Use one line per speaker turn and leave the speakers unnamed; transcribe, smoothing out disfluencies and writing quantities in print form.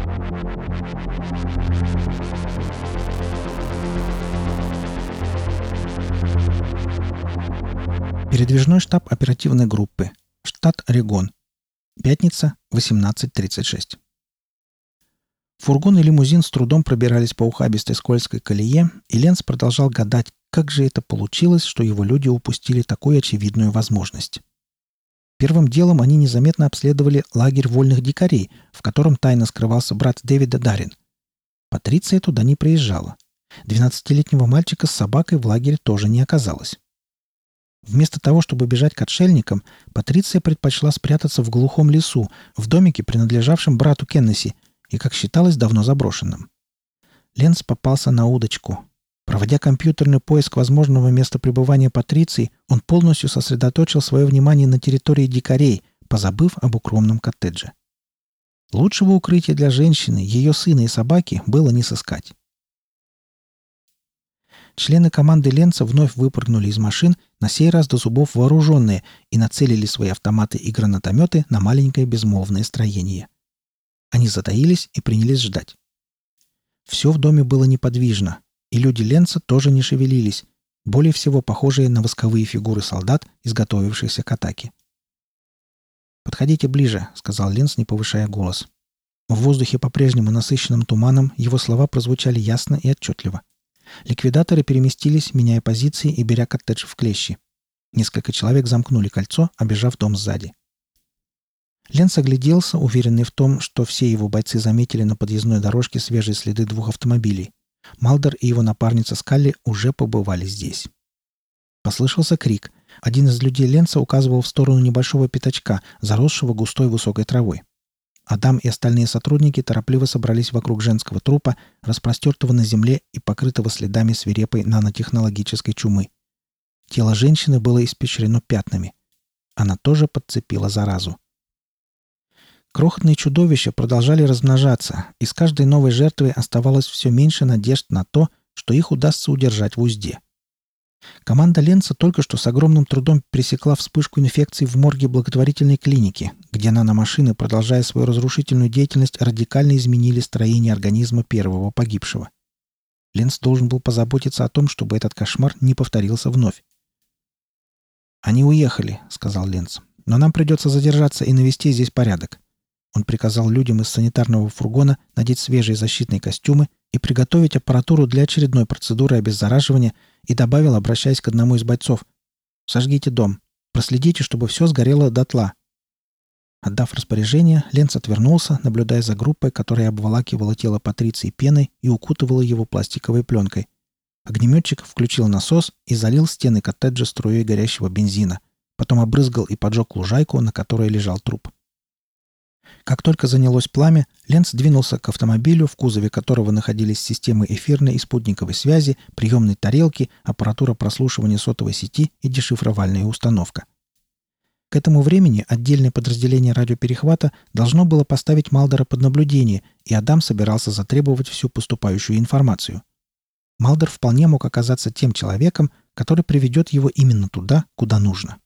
Передвижной штаб оперативной группы. Штат Орегон. Пятница, 18:36. Фургон и лимузин с трудом пробирались по ухабистой скользкой колее, и Ленц продолжал гадать, как же это получилось, что его люди упустили такую очевидную возможность. Первым делом они незаметно обследовали лагерь вольных дикарей, в котором тайно скрывался брат Дэвида Даррен. Патриция туда не приезжала. 12-летнего мальчика с собакой в лагере тоже не оказалось. Вместо того, чтобы бежать к отшельникам, Патриция предпочла спрятаться в глухом лесу, в домике, принадлежавшем брату Кеннесси, и, как считалось, давно заброшенном. Ленц попался на удочку. Проводя компьютерный поиск возможного места пребывания Патриции, он полностью сосредоточил свое внимание на территории дикарей, позабыв об укромном коттедже. Лучшего укрытия для женщины, ее сына и собаки было не сыскать. Члены команды Ленца вновь выпрыгнули из машин, на сей раз до зубов вооруженные, и нацелили свои автоматы и гранатометы на маленькое безмолвное строение. Они затаились и принялись ждать. Все в доме было неподвижно, и люди Ленца тоже не шевелились, более всего похожие на восковые фигуры солдат, изготовившихся к атаке. «Подходите ближе», — сказал Ленц, не повышая голос. В воздухе, по-прежнему насыщенным туманом, его слова прозвучали ясно и отчетливо. Ликвидаторы переместились, меняя позиции и беря коттедж в клещи. Несколько человек замкнули кольцо, обежав дом сзади. Ленц огляделся, уверенный в том, что все его бойцы заметили на подъездной дорожке свежие следы 2 автомобилей. Малдер и его напарница Скалли уже побывали здесь. Послышался крик. Один из людей Ленца указывал в сторону небольшого пятачка, заросшего густой высокой травой. Адам и остальные сотрудники торопливо собрались вокруг женского трупа, распростертого на земле и покрытого следами свирепой нанотехнологической чумы. Тело женщины было испещрено пятнами. Она тоже подцепила заразу. Крохотные чудовища продолжали размножаться, и с каждой новой жертвой оставалось все меньше надежд на то, что их удастся удержать в узде. Команда Ленца только что с огромным трудом пресекла вспышку инфекции в морге благотворительной клиники, где наномашины, продолжая свою разрушительную деятельность, радикально изменили строение организма первого погибшего. Ленц должен был позаботиться о том, чтобы этот кошмар не повторился вновь. «Они уехали», — сказал Ленц, — «но нам придется задержаться и навести здесь порядок». Он приказал людям из санитарного фургона надеть свежие защитные костюмы и приготовить аппаратуру для очередной процедуры обеззараживания и добавил, обращаясь к одному из бойцов: «Сожгите дом. Проследите, чтобы все сгорело дотла». Отдав распоряжение, Ленц отвернулся, наблюдая за группой, которая обволакивала тело Патриции пеной и укутывала его пластиковой пленкой. Огнеметчик включил насос и залил стены коттеджа струей горящего бензина. Потом обрызгал и поджег лужайку, на которой лежал труп. Как только занялось пламя, Ленц двинулся к автомобилю, в кузове которого находились системы эфирной и спутниковой связи, приемной тарелки, аппаратура прослушивания сотовой сети и дешифровальная установка. К этому времени отдельное подразделение радиоперехвата должно было поставить Малдера под наблюдение, и Адам собирался затребовать всю поступающую информацию. Малдер вполне мог оказаться тем человеком, который приведет его именно туда, куда нужно.